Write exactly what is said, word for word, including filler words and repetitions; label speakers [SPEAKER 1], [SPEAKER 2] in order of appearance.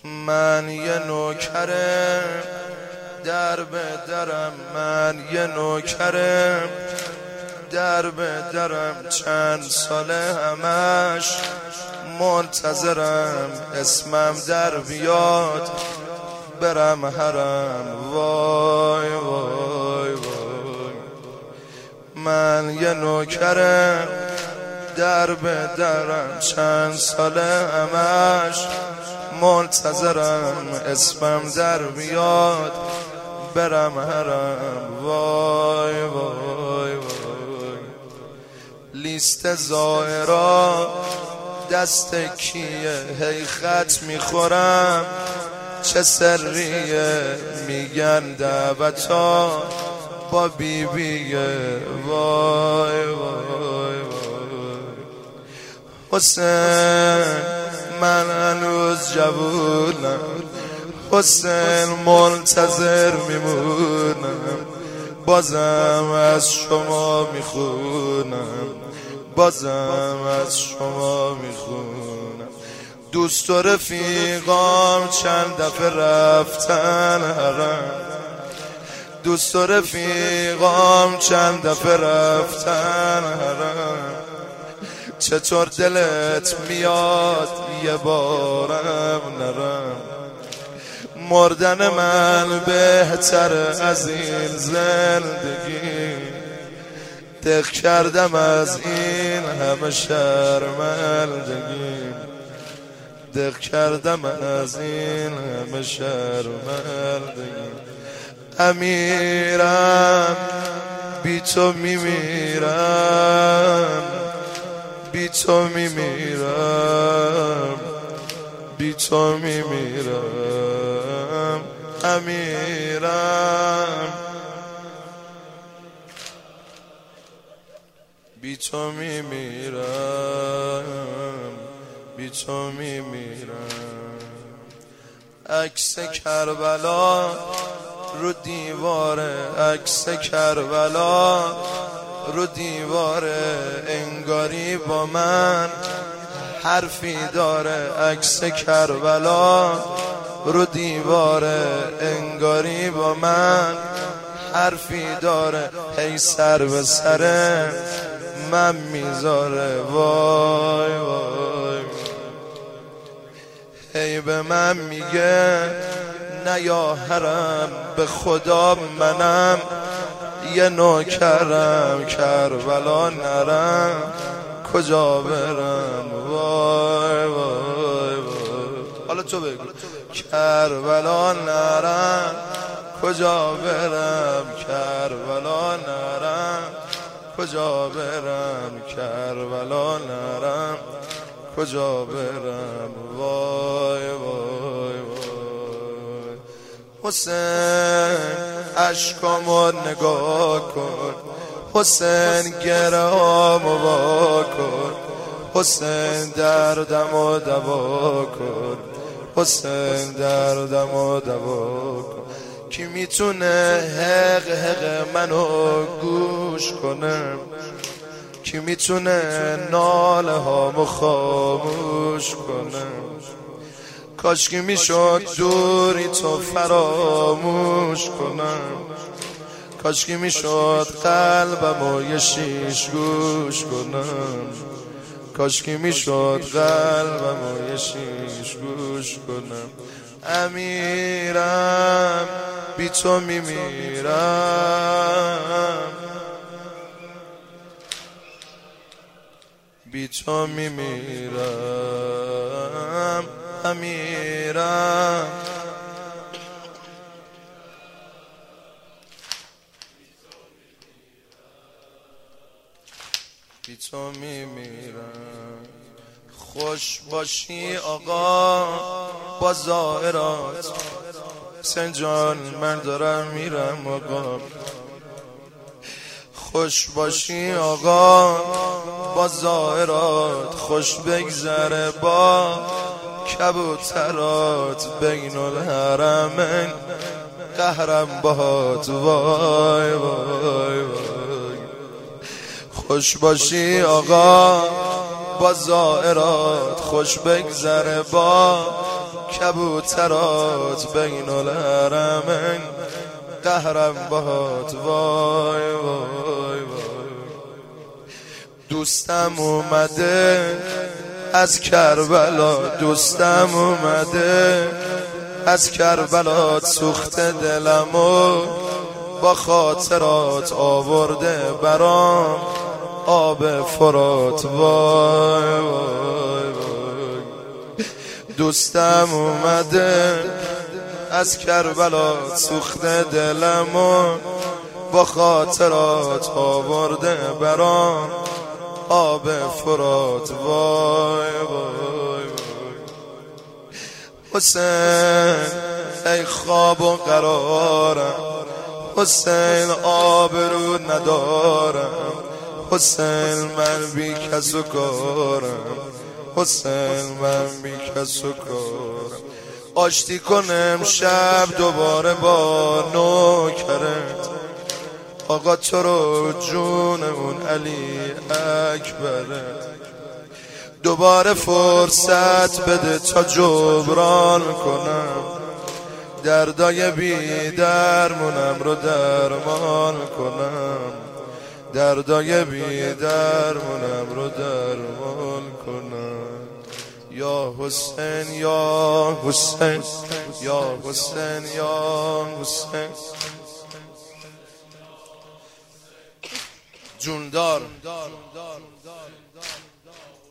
[SPEAKER 1] من یه نوکرم در به درم، من یه نوکرم در به درم، چند ساله همش منتظرم اسمم در بیاد برم حرم. وای وای وای من یه نوکرم در به درم، چند ساله همش منتظرم اسمم در بیاد برم حرم. وای وای وای لیست زائرا دست کیه، هی خط میخورم چه سریه، میگن دعوتا با بیبیه. وای وای وای حسین من هنوز جوونم، حسین منتظر میمونم، بازم از شما میخونم، بازم از شما میخونم. دوست و رفیقام چند دفعه رفتن حرم، دوست و رفیقام چند دفعه رفتن حرم. چطور دلت میاد یه بارم نرم، مردن من بهتر از این زندگی، دق کردم از این همه شرمندگی، دق کردم از این همه شرمندگی. امیرم بی تو میمیرم، بی تو میمیرم، بی تو میمیرم. امیرم بی تو میمیرم، بی تو میمیرم. عکس کربلا رو دیواره، عکس کربلا رو دیواره، انگاری با من حرفی داره. عکس کربلا رو دیواره، انگاری با من حرفی داره، هی سر به سر من میذاره. وای وای هی به من میگه نه یا حرم، به خدا منم یه نوکرم، کربلا نرم کجا برم. وای وای وای حالا تو بگو کربلا نرم کجا برم، کربلا نرم کجا برم، کربلا نرم کجا برم. وای وای وای حسین عشقامو نگاه کن، حسین گرامو وا کن، حسین دردمو دوا کن، حسین دردمو دوا کن. کی میتونه حق حق منو گوش کنه، کی میتونه ناله هامو خاموش کنه. کاش که میشد دوری تو فراموش کنم، کاش که میشد قلبمو یه شیش گوش کنم، کاش که میشد قلبمو یه شیش گوش کنم. امیرم بی تو میمیرم، بی تو میمیرم. امیرم بی تو میمیرم. خوش باشی آقا با زائرات، حسین جان من دارم میرم آقا. خوش باشی آقا با زائرات، خوش بگذره با کبوترات، بین الحرمین قهرم باهات. وای وای وای خوش باشی آقا با زائرات، خوش بگذره با کبوترات بین الحرمین قهرم باهات وای وای وای. دوستم اومده از کربلا، دوستم اومده از کربلا، سوخت دلمو با خاطرات آورده برام آب فرات وای وای وای. دوستم اومده از کربلا، سوخت دلمو با خاطرات آورده برام آب فرات وای وای وای. حسین ای خواب و قرارم، حسین آبرو ندارم، حسین من بی کس و کارم، حسین من بی کس و کارم. آشتی کنم شب دوباره با نوکرت، آقا تو رو جونمون علی اکبرت. دوباره فرصت بده تا جبران کنم، دردای بی درمونم رو درمان کنم، دردای بی درمونم رو درمان کنم. یا حسین یا حسین یا حسین یا حسین. جوندار